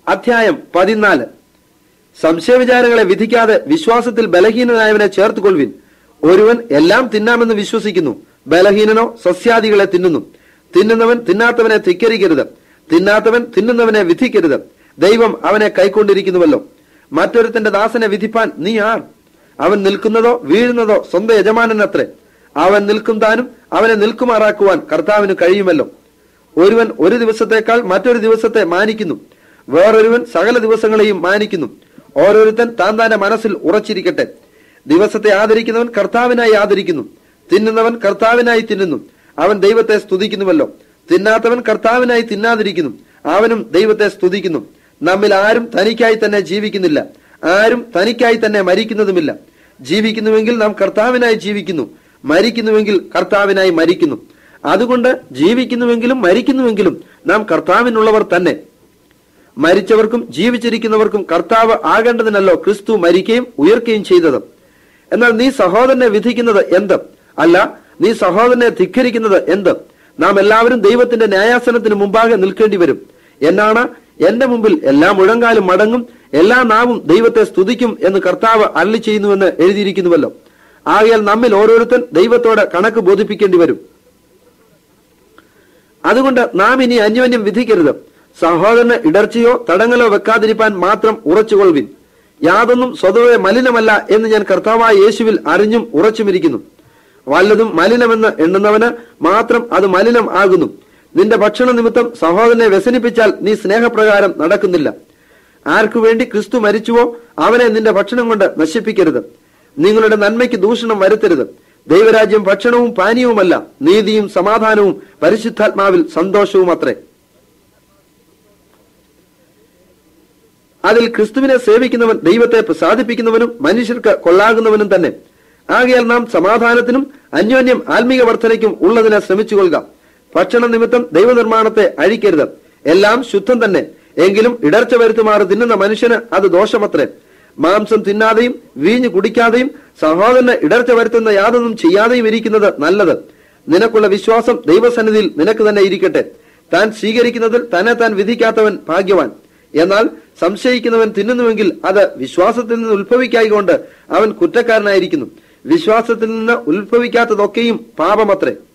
അധ്യായം 14. സംശയവിചാരങ്ങളെ വിധിക്കാതെ വിശ്വാസത്തിൽ ബലഹീനനായവനെ ചേർത്തുകൊള്ളുവിൻ. ഒരുവൻ എല്ലാം തിന്നാമെന്ന് വിശ്വസിക്കുന്നു, ബലഹീനനോ സസ്യാദികളെ തിന്നുന്നു. തിന്നുന്നവൻ തിന്നാത്തവനെ ധിക്കരിക്കരുത്, തിന്നാത്തവൻ തിന്നുന്നവനെ വിധിക്കരുത്. ദൈവം അവനെ കൈക്കൊണ്ടിരിക്കുന്നുവല്ലോ. മറ്റൊരുത്തന്റെ ദാസനെ വിധിപ്പാൻ നീ ആർ? അവൻ നിൽക്കുന്നതോ വീഴുന്നതോ സ്വന്തം യജമാനനത്രേ. അവൻ നിൽക്കും താനും അവനെ നിൽക്കുമാറാക്കുവാൻ കർത്താവിന് കഴിയുമല്ലോ. ഒരുവൻ ഒരു ദിവസത്തേക്കാൾ മറ്റൊരു ദിവസത്തെ മാനിക്കുന്നു, വേറൊരുവൻ സകല ദിവസങ്ങളെയും മാനിക്കുന്നു. ഓരോരുത്തൻ താൻ താന്റെ മനസ്സിൽ ഉറച്ചിരിക്കട്ടെ. ദിവസത്തെ ആദരിക്കുന്നവൻ കർത്താവിനായി ആദരിക്കുന്നു, തിന്നുന്നവൻ കർത്താവിനായി തിന്നുന്നു, അവൻ ദൈവത്തെ സ്തുതിക്കുന്നുവല്ലോ. തിന്നാത്തവൻ കർത്താവിനായി തിന്നാതിരിക്കുന്നു, അവനും ദൈവത്തെ സ്തുതിക്കുന്നു. നമ്മിൽ ആരും തനിക്കായി തന്നെ ജീവിക്കുന്നില്ല, ആരും തനിക്കായി തന്നെ മരിക്കുന്നതുമില്ല. ജീവിക്കുന്നുവെങ്കിൽ നാം കർത്താവിനായി ജീവിക്കുന്നു, മരിക്കുന്നുവെങ്കിൽ കർത്താവിനായി മരിക്കുന്നു. അതുകൊണ്ട് ജീവിക്കുന്നുവെങ്കിലും മരിക്കുന്നുവെങ്കിലും നാം കർത്താവിനുള്ളവർ തന്നെ. മരിച്ചവർക്കും ജീവിച്ചിരിക്കുന്നവർക്കും കർത്താവ് ആകേണ്ടതിനല്ലോ ക്രിസ്തു മരിക്കുകയും ഉയർക്കുകയും ചെയ്തത്. എന്നാൽ നീ സഹോദരനെ വിധിക്കുന്നത് എന്ത്? അല്ല, നീ സഹോദരനെ ധിക്കരിക്കുന്നത് എന്ത്? നാം എല്ലാവരും ദൈവത്തിന്റെ ന്യായാസനത്തിന് മുമ്പാകെ നിൽക്കേണ്ടി വരും. എന്നാണ് എന്റെ മുമ്പിൽ എല്ലാ മുഴങ്കാലും മടങ്ങും, എല്ലാ നാവും ദൈവത്തെ സ്തുതിക്കും എന്ന് കർത്താവ് അരുളി ചെയ്യുന്നുവെന്ന് എഴുതിയിരിക്കുന്നുവല്ലോ. ആകയാൽ നമ്മിൽ ഓരോരുത്തൻ ദൈവത്തോട് കണക്ക് ബോധിപ്പിക്കേണ്ടി വരും. അതുകൊണ്ട് നാം ഇനി അന്യോന്യം വിധിക്കരുത്. സഹോദരന് ഇടർച്ചയോ തടങ്ങലോ വെക്കാതിരിപ്പാൻ മാത്രം ഉറച്ചുകൊള്ളുവിൻ. യാതൊന്നും സ്വതവേ മലിനമല്ല എന്ന് ഞാൻ കർത്താവായ യേശുവിൽ അറിഞ്ഞും ഉറച്ചുമിരിക്കുന്നു. വല്ലതും മലിനമെന്ന് എണ്ണുന്നവന് മാത്രം അത് മലിനം ആകുന്നു. നിന്റെ ഭക്ഷണ നിമിത്തം സഹോദരനെ വ്യസനിപ്പിച്ചാൽ നീ സ്നേഹപ്രകാരം നടക്കുന്നില്ല. ആർക്കു വേണ്ടി ക്രിസ്തു മരിച്ചുവോ അവനെ നിന്റെ ഭക്ഷണം കൊണ്ട് നശിപ്പിക്കരുത്. നിങ്ങളുടെ നന്മയ്ക്ക് ദൂഷണം വരുത്തരുത്. ദൈവരാജ്യം ഭക്ഷണവും പാനീയവുമല്ല, നീതിയും സമാധാനവും പരിശുദ്ധാത്മാവിൽ സന്തോഷവും അത്രേ. അതിൽ ക്രിസ്തുവിനെ സേവിക്കുന്നവൻ ദൈവത്തെ പ്രസാദിപ്പിക്കുന്നവനും മനുഷ്യർക്ക് കൊള്ളാകുന്നവനും തന്നെ. ആകയാൽ നാം സമാധാനത്തിനും അന്യോന്യം ആത്മീക വർധനയ്ക്കും ഉള്ളതിനെ ശ്രമിച്ചുകൊള്ളുക. ഭക്ഷണ നിമിത്തം ദൈവനിർമ്മാണത്തെ അഴിക്കരുത്. എല്ലാം ശുദ്ധം തന്നെ, എങ്കിലും ഇടർച്ച വരുത്തുമാറ് തിന്നുന്ന മനുഷ്യന് അത് ദോഷമത്രേ. മാംസം തിന്നാതെയും വീഞ്ഞു കുടിക്കാതെയും സഹോദരന് ഇടർച്ച വരുത്തുന്ന യാതൊന്നും ചെയ്യാതെയും ഇരിക്കുന്നത് നല്ലത്. നിനക്കുള്ള വിശ്വാസം ദൈവസന്നിധിയിൽ നിനക്ക് തന്നെ ഇരിക്കട്ടെ. താൻ സ്വീകരിക്കുന്നതിൽ തന്നെ താൻ വിധിക്കാത്തവൻ ഭാഗ്യവാൻ. എന്നാൽ സംശയിക്കുന്നവൻ തിന്നുന്നുവെങ്കിൽ അത് വിശ്വാസത്തിൽ നിന്ന് ഉത്ഭവിക്കായികൊണ്ട് അവൻ കുറ്റക്കാരനായിരിക്കുന്നു. വിശ്വാസത്തിൽ നിന്ന് ഉത്ഭവിക്കാത്തതൊക്കെയും പാപമത്രേ.